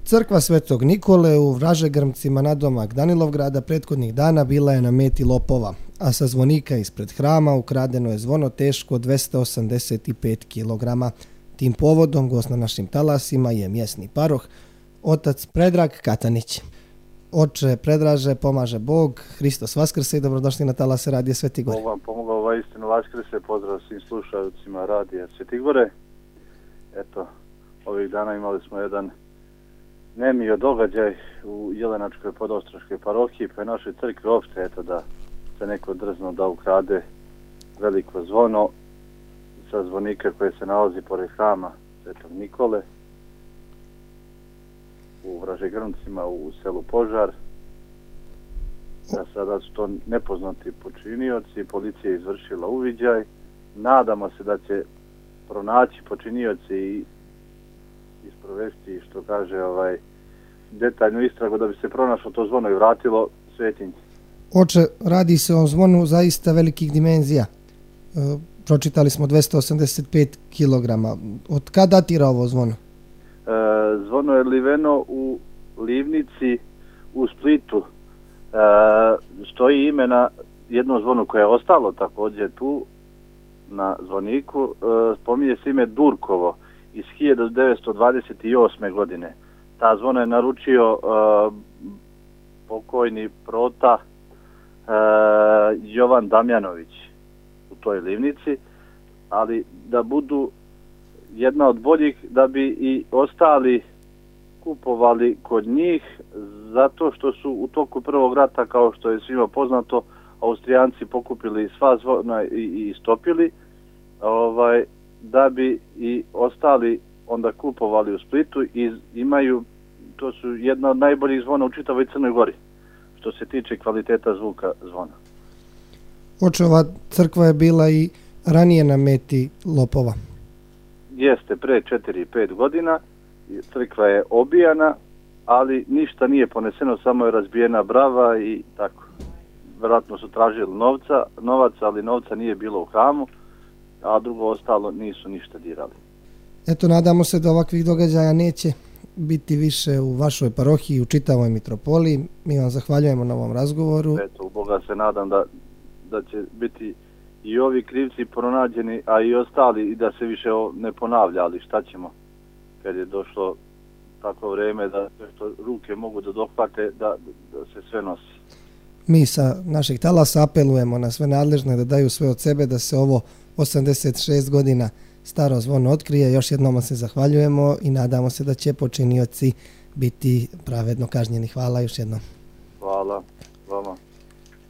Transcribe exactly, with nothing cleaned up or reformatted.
Crkva Svetog Nikole u Vražegrmcima nadomak Danilovgrada prethodnih dana bila je na meti lopova, a sa zvonika ispred hrama ukradeno je zvono teško dvesta osamdeset pet kilograma. Tim povodom gost na našim talasima je mjesni paroh, otac Predrag Katanić. Oče Predraže, pomaže Bog, Hristos Vaskrse i dobrodošli na talase Radija Sveti Gore. Bog vam pomogao, ovaj istinu Vaskrse, pozdrav svim slušalcima Radija Sveti Gore. Eto, ovih dana imali smo jedan nemio događaj u Jelenačkoj podostroškoj parohiji, pa je našoj crkvi opšte, eto, da se neko drzno da ukrade veliko zvono sa zvonika koje se nalazi pored hrama Svetog Nikole u Vražegrmcima u selu Požar. Da sada su to nepoznati počinioci, policija je izvršila uviđaj. Nadamo se da će pronaći počinioci i isprovesti, što kaže, ovaj detaljnu istragu da bi se pronašlo to zvono i vratilo svetinji. Oče, radi se o zvonu zaista velikih dimenzija. E, pročitali smo dvesta osamdeset pet kilograma. Od kada datira ovo zvono? E, zvono je liveno u livnici u Splitu. E, stoji ime na jedno zvono koje je ostalo također tu na zvoniku. E, spominje se ime Durkovo iz hiljadu devetsto dvadeset osme. godine. Ta zvona je naručio uh, pokojni prota uh, Jovan Damjanović u toj livnici, ali da budu jedna od boljih, da bi i ostali kupovali kod njih, zato što su u toku prvog rata, kao što je svima poznato, Austrijanci pokupili sva zvona i, i stopili, ovaj, da bi i ostali onda kupovali u Splitu i imaju, to su jedna od najboljih zvona u čitavoj Crnoj Gori, što se tiče kvaliteta zvuka zvona. Oče, ova crkva je bila i ranije na meti lopova. Jeste, pre četiri pet godina, crkva je obijana, ali ništa nije poneseno, samo je razbijena brava i tako. Vjerojatno su tražili novca, novac, ali novca nije bilo u hramu, a drugo ostalo nisu ništa dirali. Eto, nadamo se da ovakvih događaja neće biti više u vašoj parohiji, u čitavoj mitropoliji. Mi vam zahvaljujemo na ovom razgovoru. Eto, u Boga se nadam da, da će biti i ovi krivci pronađeni, a i ostali, i da se više ne ponavlja, ali šta ćemo kad je došlo takvo vrijeme da što ruke mogu da dohvate, da, da se sve nosi. Mi sa naših talasa apelujemo na sve nadležne da daju sve od sebe da se ovo osamdeset šest godina staro zvono otkrije. Još jednom se zahvaljujemo i nadamo se da će počinioci biti pravedno kažnjeni. Hvala još jednom. Hvala vama.